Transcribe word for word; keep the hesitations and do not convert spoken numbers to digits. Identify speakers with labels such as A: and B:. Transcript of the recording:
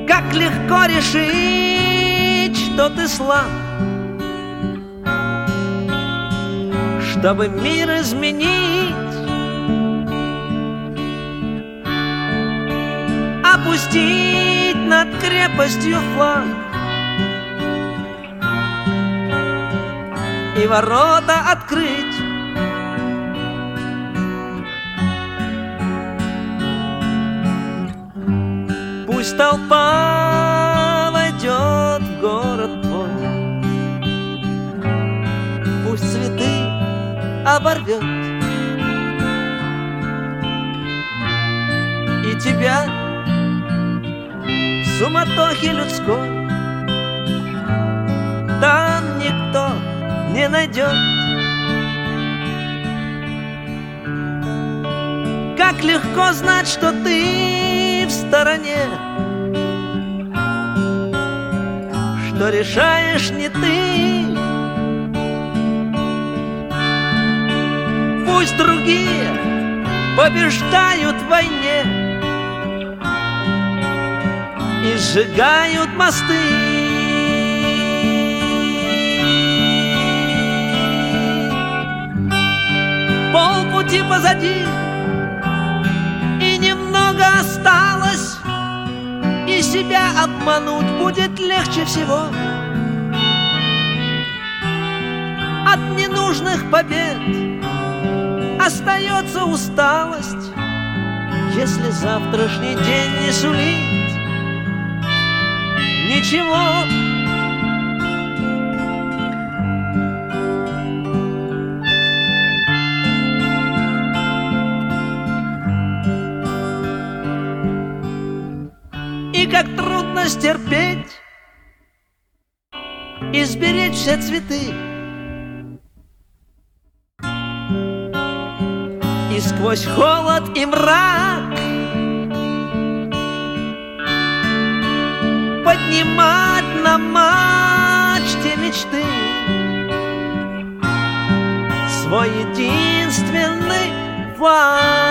A: Как легко решить, что ты слаб, чтобы мир изменить, опустить над крепостью флаг и ворота открыть. Пусть толпа войдет в город твой, пусть цветы оборвет и тебя в суматохе людской там никто не найдет. Как легко знать, что ты в стороне, что решаешь не ты. Пусть другие побеждают в войне и сжигают мосты. Полпути позади, и немного осталось, и себя обмануть будет легче всего. От ненужных побед остается усталость, если завтрашний день не сулит ничего. И как трудно стерпеть и сберечь все цветы, и сквозь холод и мрак поднимать на мачте мечты свой единственный флаг.